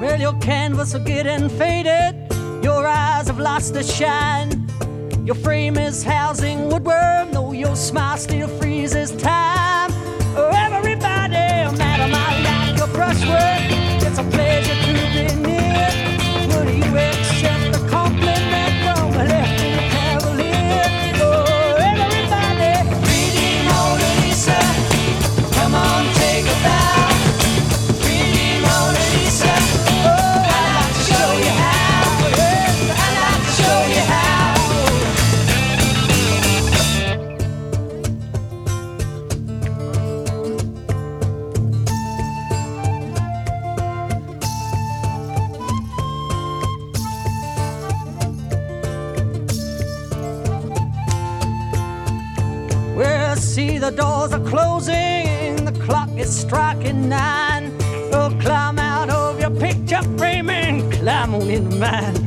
Well, your canvas are getting faded, your eyes have lost their shine. Your frame is housing woodworm, though your smile still freezes time. Oh, everybody, madam, I like your brushwork. It's a pleasure to be near. Would you accept the compliment from a left-handed cavalier? Oh, everybody, reading Mona Lisa, come on, take a bow. Reading Mona Lisa, oh, I'd like to show you how. Yes, I'd like to show you how. Well, see, the doors are closing, the clock is striking 9. Oh, climb out of your picture frame and climb on into mine.